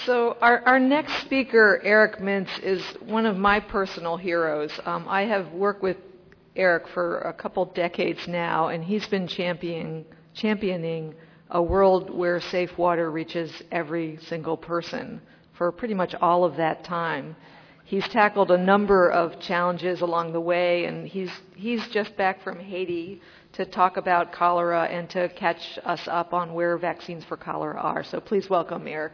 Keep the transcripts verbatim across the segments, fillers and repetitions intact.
So our, our next speaker, Eric Mintz, is one of my personal heroes. Um, I have worked with Eric for a couple decades now, and he's been championing, championing a world where safe water reaches every single person for pretty much all of that time. He's tackled a number of challenges along the way, and he's he's just back from Haiti to talk about cholera and to catch us up on where vaccines for cholera are. So please welcome Eric.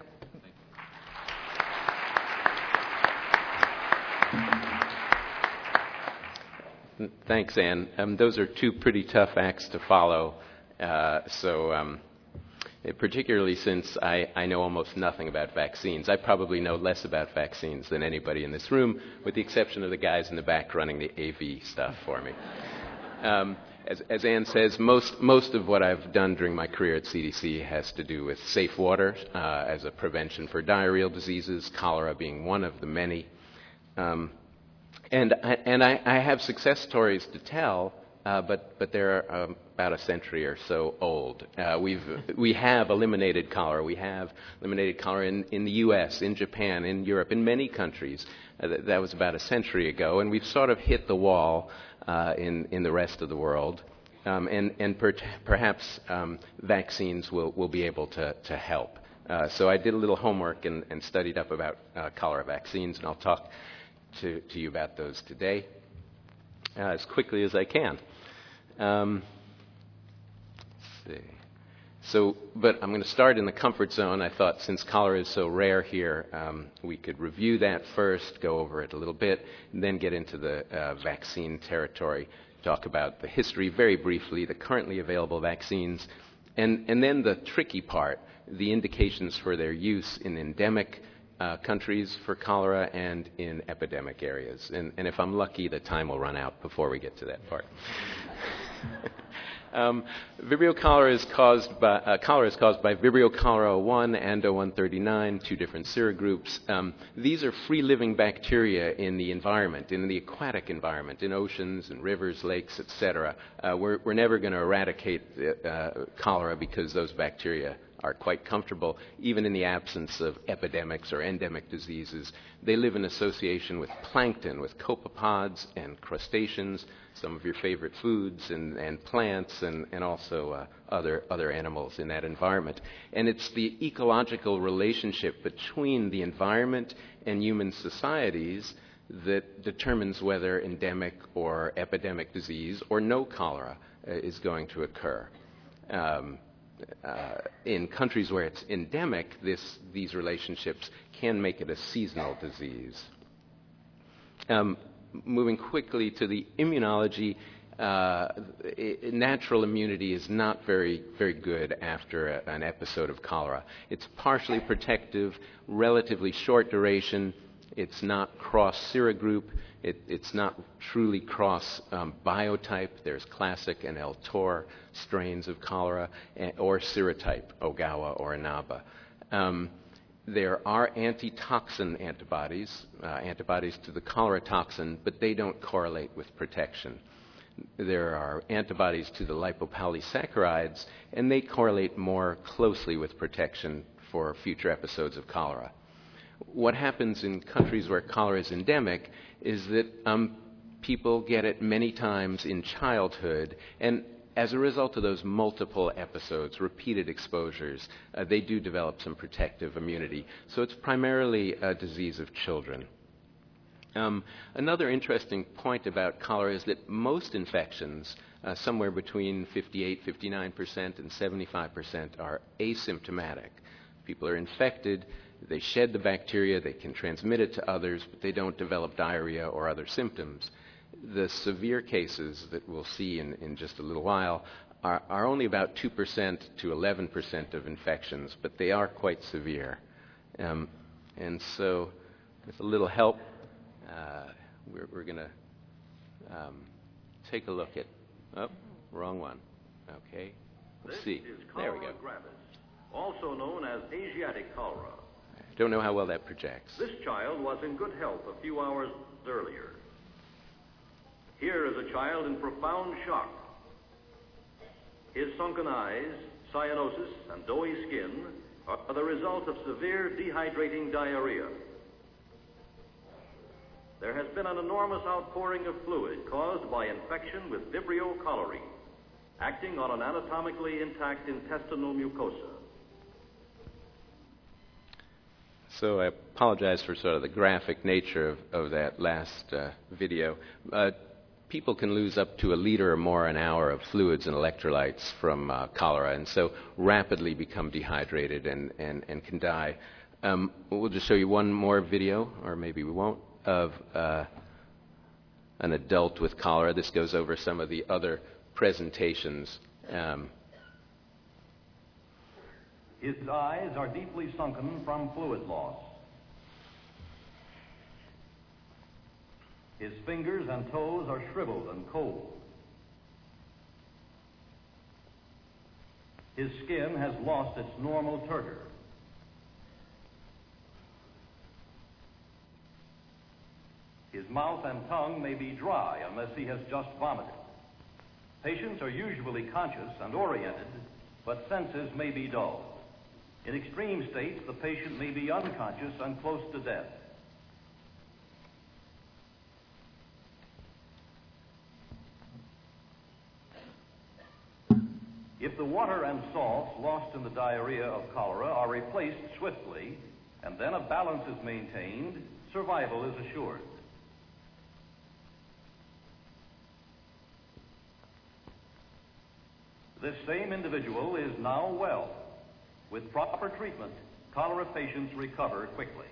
Thanks, Anne. Um, those are two pretty tough acts to follow. Uh, so, um, particularly since I, I know almost nothing about vaccines. I probably know less about vaccines than anybody in this room, with the exception of the guys in the back running the A V stuff for me. Um, as, as Anne says, most most of what I've done during my career at C D C has to do with safe water uh, as a prevention for diarrheal diseases, cholera being one of the many. Um, And I, and I, I have success stories to tell, uh, but but they're um, about a century or so old. Uh, we've we have eliminated cholera. We have eliminated cholera in, in the U S, in Japan, in Europe, in many countries. Uh, that, that was about a century ago, and we've sort of hit the wall uh, in in the rest of the world. Um, and and per, perhaps um, vaccines will will be able to to help. Uh, so I did a little homework and, and studied up about uh, cholera vaccines, and I'll talk To, to you about those today uh, as quickly as I can. Um, let's see. So, but I'm going to start in the comfort zone. I thought since cholera is so rare here, um, we could review that first, go over it a little bit, and then get into the uh, vaccine territory, talk about the history very briefly, the currently available vaccines, and, and then the tricky part, the indications for their use in endemic Uh, countries for cholera and in epidemic areas. And, and if I'm lucky, the time will run out before we get to that part. um, Vibrio cholera is caused by uh, cholera is caused by Vibrio cholera one and O one thirty-nine, two different serogroups. Um, these are free-living bacteria in the environment, in the aquatic environment, in oceans and rivers, lakes, et cetera. Uh, we're, we're never going to eradicate uh, cholera because those bacteria are quite comfortable, even in the absence of epidemics or endemic diseases. They live in association with plankton, with copepods and crustaceans, some of your favorite foods, and, and plants, and, and also uh, other, other animals in that environment. And it's the ecological relationship between the environment and human societies that determines whether endemic or epidemic disease or no cholera uh, is going to occur. Um, Uh, in countries where it's endemic, this, these relationships can make it a seasonal disease. Um, moving quickly to the immunology, uh, it, natural immunity is not very, very good after a, an episode of cholera. It's partially protective, relatively short duration. It's not cross-serogroup. It, it's not truly cross um, biotype. There's classic and L. tor strains of cholera, and, or serotype, Ogawa or Inaba. Um, there are antitoxin antibodies, uh, antibodies to the cholera toxin, but they don't correlate with protection. There are antibodies to the lipopolysaccharides, and they correlate more closely with protection for future episodes of cholera. What happens in countries where cholera is endemic is that um, people get it many times in childhood, and as a result of those multiple episodes, repeated exposures, uh, they do develop some protective immunity. So it's primarily a disease of children. Um, another interesting point about cholera is that most infections, uh, somewhere between fifty-eight, fifty-nine percent and seventy-five percent, are asymptomatic. People are infected, they shed the bacteria, they can transmit it to others, but they don't develop diarrhea or other symptoms. The severe cases that we'll see in, in just a little while are, are only about two percent to eleven percent of infections, but they are quite severe. Um, and so, with a little help, uh, we're, we're going to um, take a look at, oh, wrong one. Okay, let's see. There we go. Gravis, also known as Asiatic cholera. Don't know how well that projects. This child was in good health a few hours earlier. Here is a child in profound shock. His sunken eyes, cyanosis, and doughy skin are the result of severe dehydrating diarrhea. There has been an enormous outpouring of fluid caused by infection with Vibrio cholerae, acting on an anatomically intact intestinal mucosa. So I apologize for sort of the graphic nature of, of that last uh, video. Uh, people can lose up to a liter or more an hour of fluids and electrolytes from uh, cholera, and so rapidly become dehydrated and, and, and can die. Um, we'll just show you one more video, or maybe we won't, of uh, an adult with cholera. This goes over some of the other presentations. Um, His eyes are deeply sunken from fluid loss. His fingers and toes are shriveled and cold. His skin has lost its normal turgor. His mouth and tongue may be dry unless he has just vomited. Patients are usually conscious and oriented, but senses may be dull. In extreme states, the patient may be unconscious and close to death. If the water and salts lost in the diarrhea of cholera are replaced swiftly, and then a balance is maintained, survival is assured. This same individual is now well. With proper treatment, cholera patients recover quickly.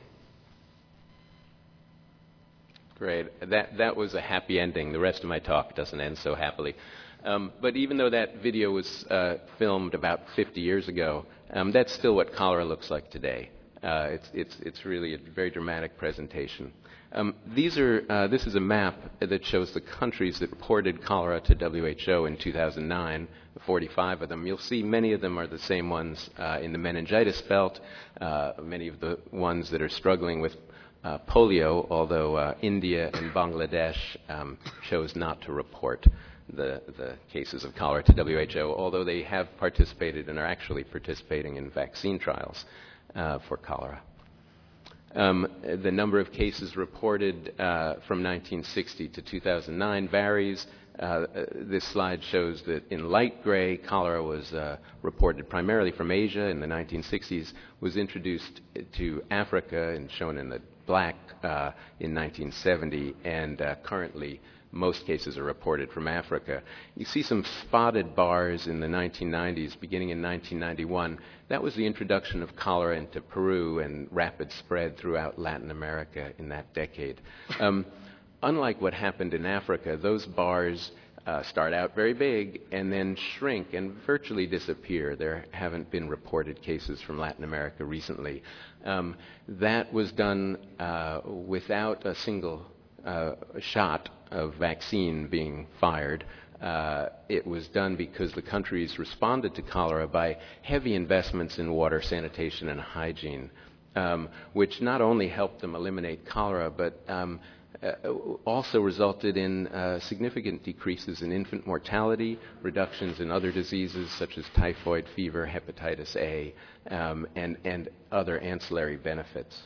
Great. That, that was a happy ending. The rest of my talk doesn't end so happily. Um, but even though that video was uh, filmed about fifty years ago, um, that's still what cholera looks like today. Uh, it's, it's, it's really a very dramatic presentation. Um, these are, uh, this is a map that shows the countries that reported cholera to W H O in two thousand nine, forty-five of them. You'll see many of them are the same ones uh, in the meningitis belt, uh, many of the ones that are struggling with uh, polio, although uh, India and Bangladesh um, chose not to report the, the cases of cholera to W H O, although they have participated and are actually participating in vaccine trials uh, for cholera. Um, the number of cases reported uh, from nineteen sixty to two thousand nine varies. Uh, this slide shows that in light gray, cholera was uh, reported primarily from Asia in the nineteen sixties, was introduced to Africa and shown in the black uh, in nineteen seventy, and uh, currently most cases are reported from Africa. You see some spotted bars in the nineteen nineties, beginning in nineteen ninety-one. That was the introduction of cholera into Peru and rapid spread throughout Latin America in that decade. Um, unlike what happened in Africa, those bars uh, start out very big and then shrink and virtually disappear. There haven't been reported cases from Latin America recently. Um, that was done uh, without a single uh, shot of vaccine being fired. Uh, it was done because the countries responded to cholera by heavy investments in water, sanitation, and hygiene, um, which not only helped them eliminate cholera, but um, uh, also resulted in uh, significant decreases in infant mortality, reductions in other diseases such as typhoid fever, hepatitis A, um, and, and other ancillary benefits.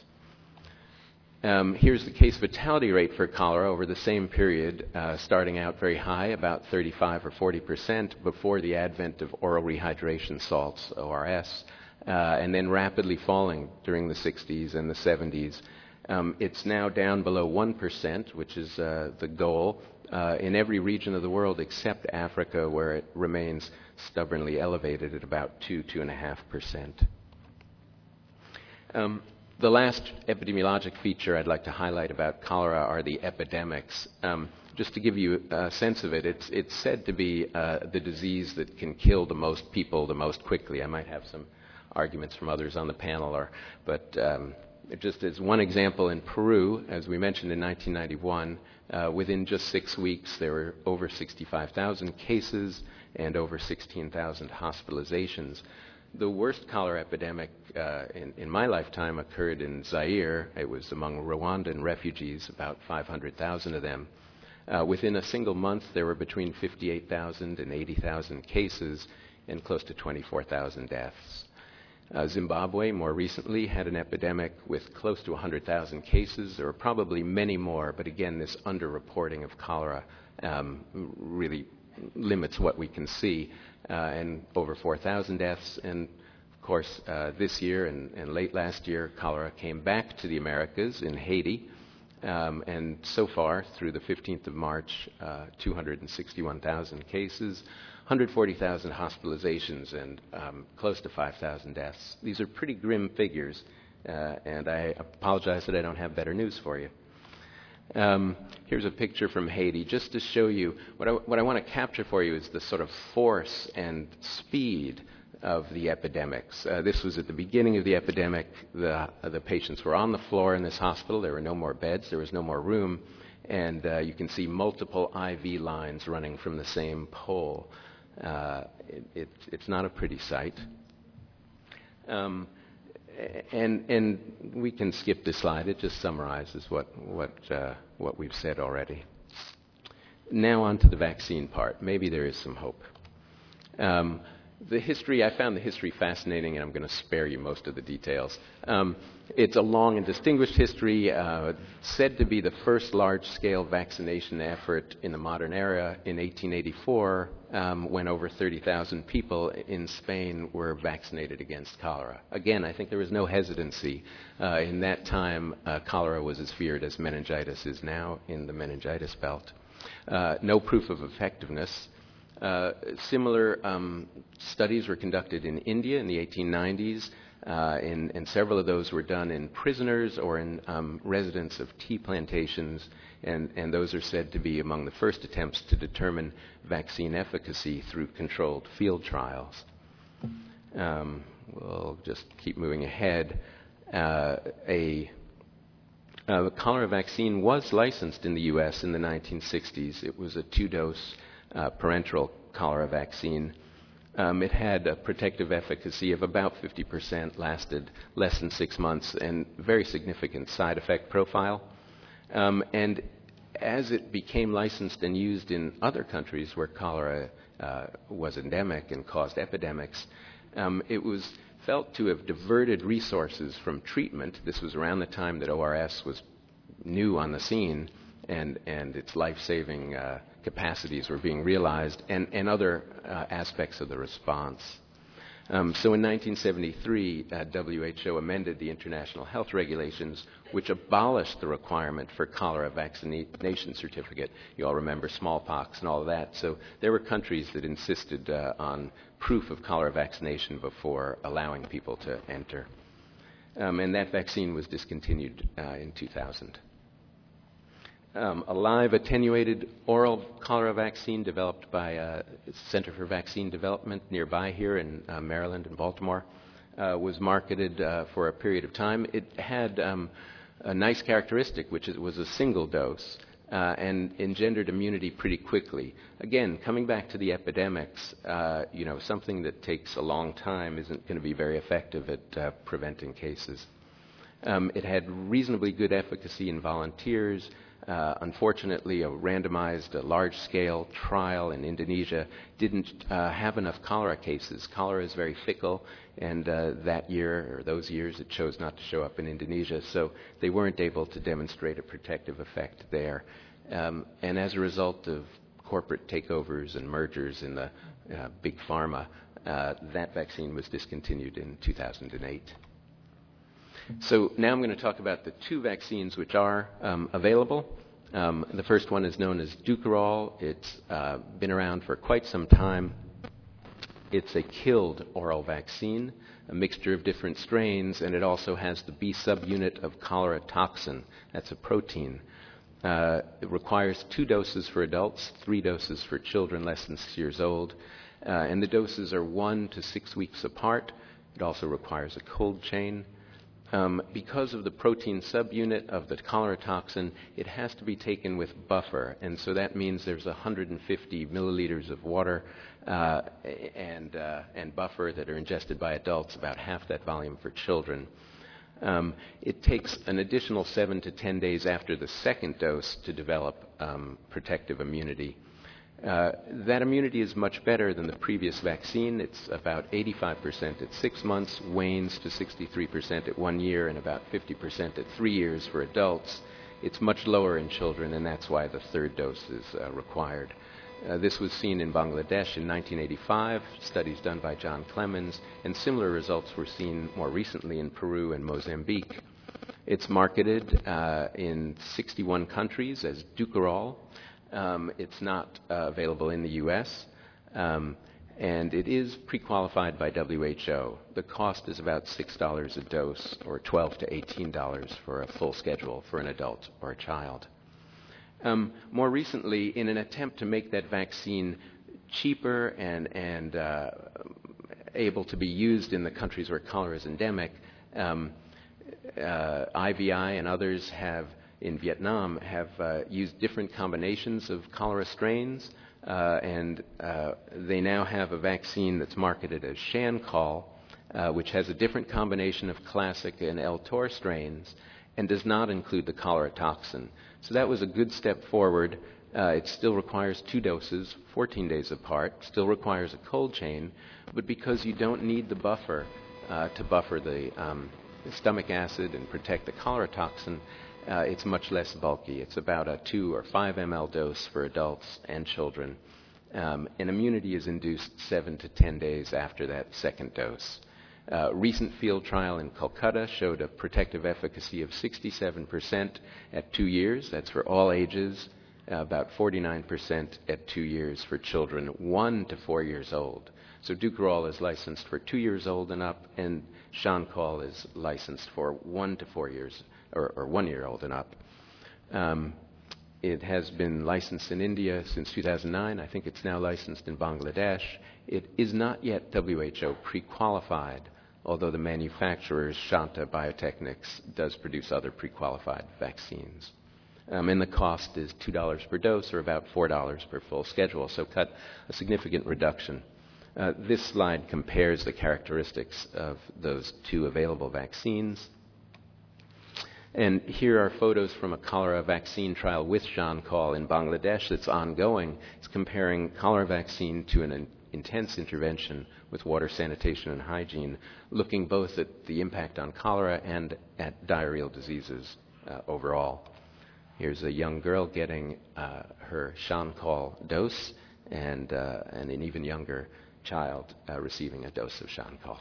Um, here's the case fatality rate for cholera over the same period, uh, starting out very high, about thirty-five or forty percent before the advent of oral rehydration salts, O R S, uh, and then rapidly falling during the sixties and the seventies. Um, it's now down below one percent, which is uh, the goal, uh, in every region of the world except Africa, where it remains stubbornly elevated at about two, two point five percent. Um, The last epidemiologic feature I'd like to highlight about cholera are the epidemics. Um, just to give you a sense of it, it's, it's said to be uh, the disease that can kill the most people the most quickly. I might have some arguments from others on the panel, or, but um, it just as one example, in Peru, as we mentioned in nineteen ninety-one, uh, within just six weeks there were over sixty-five thousand cases and over sixteen thousand hospitalizations. The worst cholera epidemic uh, in, in my lifetime occurred in Zaire. It was among Rwandan refugees, about five hundred thousand of them. Uh, within a single month, there were between fifty-eight thousand and eighty thousand cases and close to twenty-four thousand deaths. Uh, Zimbabwe, more recently, had an epidemic with close to one hundred thousand cases. There were probably many more, but again, this underreporting of cholera um, really limits what we can see. Uh, and over four thousand deaths. And of course, uh, this year and, and late last year, cholera came back to the Americas in Haiti. Um, and so far, through the fifteenth of March, uh, two hundred sixty-one thousand cases, one hundred forty thousand hospitalizations, and um, close to five thousand deaths. These are pretty grim figures, uh, and I apologize that I don't have better news for you. Um, here's a picture from Haiti, just to show you what I, what I want to capture for you is the sort of force and speed of the epidemics. Uh, this was at the beginning of the epidemic. The, uh, the patients were on the floor in this hospital. There were no more beds. There was no more room. And uh, you can see multiple I V lines running from the same pole. Uh, it, it, it's not a pretty sight. Um, and, and we can skip this slide. It just summarizes what, what, uh, what we've said already. Now on to the vaccine part. Maybe there is some hope. Um, The history, I found the history fascinating, and I'm going to spare you most of the details. Um, it's a long and distinguished history, uh, said to be the first large-scale vaccination effort in the modern era in eighteen eighty-four, um, when over thirty thousand people in Spain were vaccinated against cholera. Again, I think there was no hesitancy. Uh, in that time, uh, cholera was as feared as meningitis is now in the meningitis belt. Uh, no proof of effectiveness. Uh, similar um, studies were conducted in India in the eighteen nineties, uh, and, and several of those were done in prisoners or in um, residents of tea plantations, and, and those are said to be among the first attempts to determine vaccine efficacy through controlled field trials. Um, we'll just keep moving ahead. Uh, a uh, cholera vaccine was licensed in the U S in the nineteen sixties. It was a two-dose Uh, parenteral cholera vaccine. Um, it had a protective efficacy of about fifty percent, lasted less than six months, and very significant side effect profile. Um, and as it became licensed and used in other countries where cholera uh, was endemic and caused epidemics, um, it was felt to have diverted resources from treatment. This was around the time that O R S was new on the scene, and, and its life-saving uh, capacities were being realized, and, and other uh, aspects of the response. Um, so in nineteen seventy-three, uh, W H O amended the International Health Regulations, which abolished the requirement for cholera vaccination certificate. You all remember smallpox and all of that. So there were countries that insisted uh, on proof of cholera vaccination before allowing people to enter. Um, and that vaccine was discontinued uh, in two thousand. Um, a live attenuated oral cholera vaccine developed by uh, Center for Vaccine Development nearby here in uh, Maryland and Baltimore uh, was marketed uh, for a period of time. It had um, a nice characteristic, which is, was a single dose uh, and engendered immunity pretty quickly. Again, coming back to the epidemics, uh, you know, something that takes a long time isn't going to be very effective at uh, preventing cases. Um, it had reasonably good efficacy in volunteers. Uh, unfortunately, a randomized, a large-scale trial in Indonesia didn't uh, have enough cholera cases. Cholera is very fickle, and uh, that year, or those years, it chose not to show up in Indonesia, so they weren't able to demonstrate a protective effect there. Um, and as a result of corporate takeovers and mergers in the uh, big pharma, uh, that vaccine was discontinued in two thousand eight. So now I'm going to talk about the two vaccines which are um, available. Um, the first one is known as Dukoral. It's uh, been around for quite some time. It's a killed oral vaccine, a mixture of different strains, and it also has the B subunit of cholera toxin. That's a protein. Uh, it requires two doses for adults, three doses for children less than six years old, uh, and the doses are one to six weeks apart. It also requires a cold chain. Um, because of the protein subunit of the cholera toxin, it has to be taken with buffer, and so that means there's one hundred fifty milliliters of water uh, and, uh, and buffer that are ingested by adults, about half that volume for children. Um, it takes an additional seven to ten days after the second dose to develop um, protective immunity. Uh, that immunity is much better than the previous vaccine. It's about eighty-five percent at six months, wanes to sixty-three percent at one year, and about fifty percent at three years for adults. It's much lower in children, and that's why the third dose is uh, required. Uh, this was seen in Bangladesh in nineteen eighty-five, studies done by John Clemens, and similar results were seen more recently in Peru and Mozambique. It's marketed uh, in sixty-one countries as Dukoral. Um, it's not uh, available in the U S, um, and it is pre-qualified by W H O. The cost is about six dollars a dose, or twelve to eighteen dollars for a full schedule for an adult or a child. Um, more recently, in an attempt to make that vaccine cheaper and, and uh, able to be used in the countries where cholera is endemic, um, uh, I V I and others have in Vietnam have uh, used different combinations of cholera strains, uh, and uh, they now have a vaccine that's marketed as Shancol, uh, which has a different combination of classic and L-Tor strains and does not include the cholera toxin. So that was a good step forward. Uh, it still requires two doses, fourteen days apart, still requires a cold chain, but because you don't need the buffer uh, to buffer the, um, the stomach acid and protect the cholera toxin, Uh, it's much less bulky. It's about a two or five milliliter dose for adults and children. Um, and immunity is induced seven to ten days after that second dose. Uh, recent field trial in Kolkata showed a protective efficacy of sixty-seven percent at two years. That's for all ages. Uh, about forty-nine percent at two years for children one to four years old. So Dukoral is licensed for two years old and up, and Shancol is licensed for one to four years or, or one year old and up. Um, it has been licensed in India since two thousand nine. I think it's now licensed in Bangladesh. It is not yet W H O pre-qualified, although the manufacturer, Shanta Biotechnics, does produce other pre-qualified vaccines. Um, and the cost is two dollars per dose, or about four dollars per full schedule, so cut a significant reduction. Uh, this slide compares the characteristics of those two available vaccines. And here are photos from a cholera vaccine trial with Shancol in Bangladesh that's ongoing. It's comparing cholera vaccine to an in- intense intervention with water sanitation and hygiene, looking both at the impact on cholera and at diarrheal diseases uh, overall. Here's a young girl getting uh, her Shancol dose, and, uh, and an even younger child uh, receiving a dose of Shancol.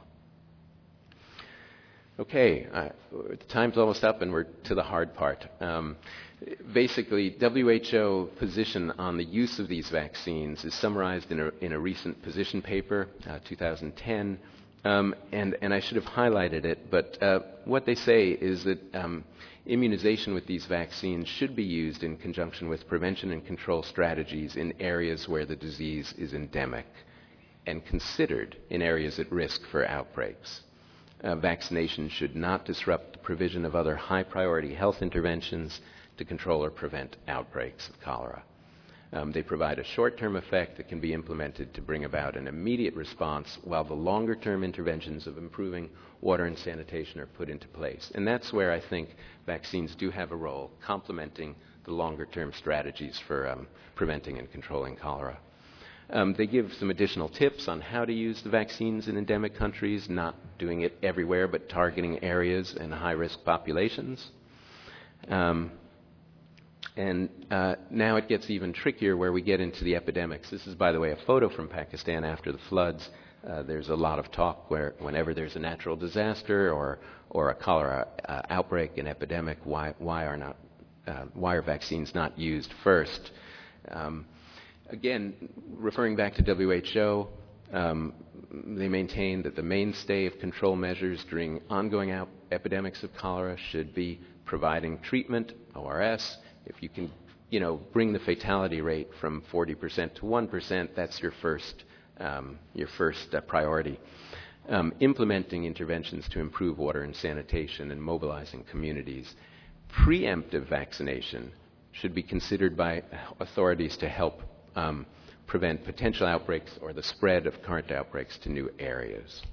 Okay, uh, the time's almost up, and we're to the hard part. Um, basically, W H O position on the use of these vaccines is summarized in a, in a recent position paper, uh, two thousand ten, um, and, and I should have highlighted it, but uh, what they say is that um, immunization with these vaccines should be used in conjunction with prevention and control strategies in areas where the disease is endemic, and considered in areas at risk for outbreaks. Uh, vaccination should not disrupt the provision of other high-priority health interventions to control or prevent outbreaks of cholera. Um, they provide a short-term effect that can be implemented to bring about an immediate response, while the longer-term interventions of improving water and sanitation are put into place. And that's where I think vaccines do have a role, complementing the longer-term strategies for um, preventing and controlling cholera. Um, they give some additional tips on how to use the vaccines in endemic countries, not doing it everywhere, but targeting areas and high-risk populations. Um, and uh, now it gets even trickier where we get into the epidemics. This is, by the way, a photo from Pakistan after the floods. Uh, there's a lot of talk where whenever there's a natural disaster or, or a cholera uh, outbreak, an epidemic, why, why, are not, uh, why are vaccines not used first? Um, Again, referring back to W H O, um, they maintain that the mainstay of control measures during ongoing out- epidemics of cholera should be providing treatment, O R S. If you can, you know, bring the fatality rate from forty percent to one percent, that's your first, um, your first uh, priority. Um, implementing interventions to improve water and sanitation and mobilizing communities. Preemptive vaccination should be considered by authorities to help Um, prevent potential outbreaks or the spread of current outbreaks to new areas.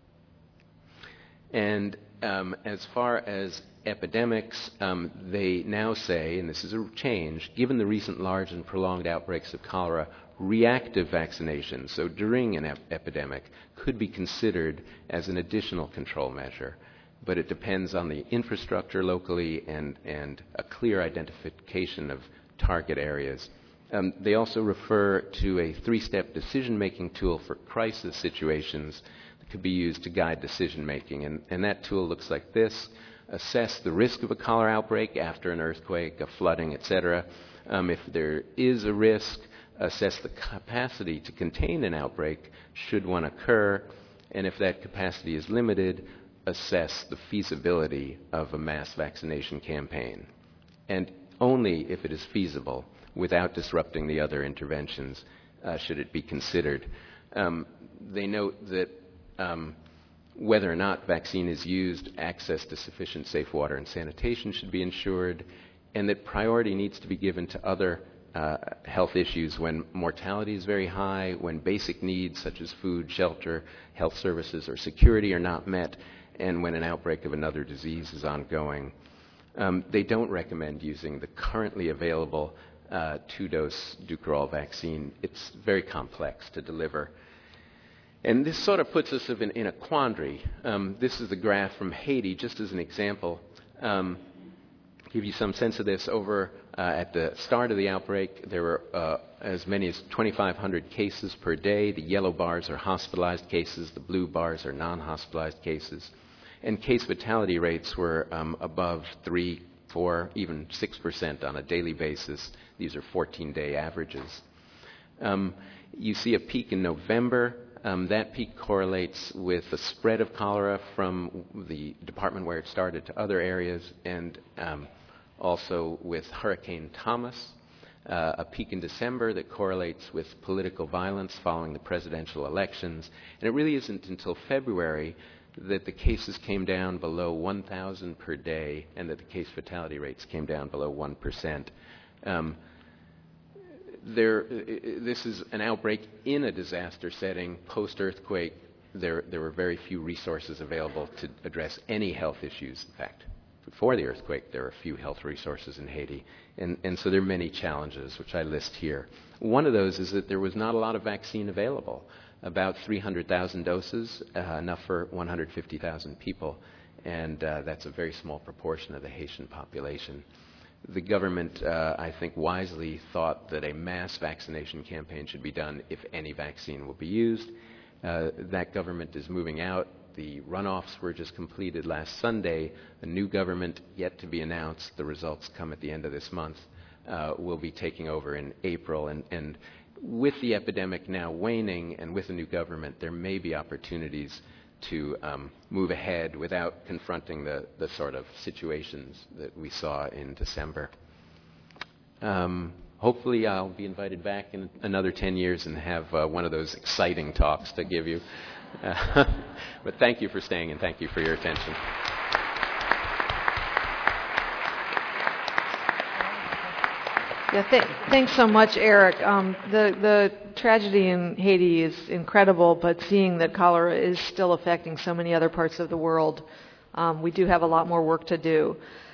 And um, as far as epidemics, um, they now say, and this is a change, given the recent large and prolonged outbreaks of cholera reactive vaccination, so during an ep- epidemic, could be considered as an additional control measure. But it depends on the infrastructure locally and, and a clear identification of target areas. Um, they also refer to a three-step decision-making tool for crisis situations that could be used to guide decision-making. And, and that tool looks like this. Assess the risk of a cholera outbreak after an earthquake, a flooding, et cetera. Um, if there is a risk, assess the capacity to contain an outbreak should one occur. And if that capacity is limited, assess the feasibility of a mass vaccination campaign. And only if it is feasible, without disrupting the other interventions, uh, should it be considered. Um, they note that um, whether or not vaccine is used, access to sufficient safe water and sanitation should be ensured, and that priority needs to be given to other uh, health issues when mortality is very high, when basic needs such as food, shelter, health services, or security are not met, and when an outbreak of another disease is ongoing. Um, they don't recommend using the currently available uh, two-dose Dukoral vaccine. It's very complex to deliver. And this sort of puts us in, in a quandary. Um, this is the graph from Haiti, just as an example. Um, give you some sense of this. Over uh, at the start of the outbreak, there were uh, as many as twenty-five hundred cases per day. The yellow bars are hospitalized cases. The blue bars are non-hospitalized cases. And case fatality rates were um, above three, four, even six percent on a daily basis. These are fourteen-day averages. Um, you see a peak in November. Um, that peak correlates with the spread of cholera from the department where it started to other areas, and um, also with Hurricane Thomas. Uh, a peak in December that correlates with political violence following the presidential elections. And it really isn't until February that the cases came down below one thousand per day and that the case fatality rates came down below one percent. Um, there, this is an outbreak in a disaster setting. Post-earthquake, there, there were very few resources available to address any health issues. In fact, before the earthquake, there were few health resources in Haiti. And, and so there are many challenges, which I list here. One of those is that there was not a lot of vaccine available. About three hundred thousand doses, uh, enough for one hundred fifty thousand people, and uh, that's a very small proportion of the Haitian population. The government, uh, I think, wisely thought that a mass vaccination campaign should be done if any vaccine will be used. Uh, that government is moving out. The runoffs were just completed last Sunday. A new government yet to be announced. The results come at the end of this month. Uh, will be taking over in April, and, and with the epidemic now waning and with a new government, there may be opportunities to um, move ahead without confronting the, the sort of situations that we saw in December. Um, hopefully I'll be invited back in another ten years and have uh, one of those exciting talks to give you. Uh, but thank you for staying and thank you for your attention. Yeah, th- thanks so much, Eric. Um, the, the tragedy in Haiti is incredible, but seeing that cholera is still affecting so many other parts of the world, um, we do have a lot more work to do.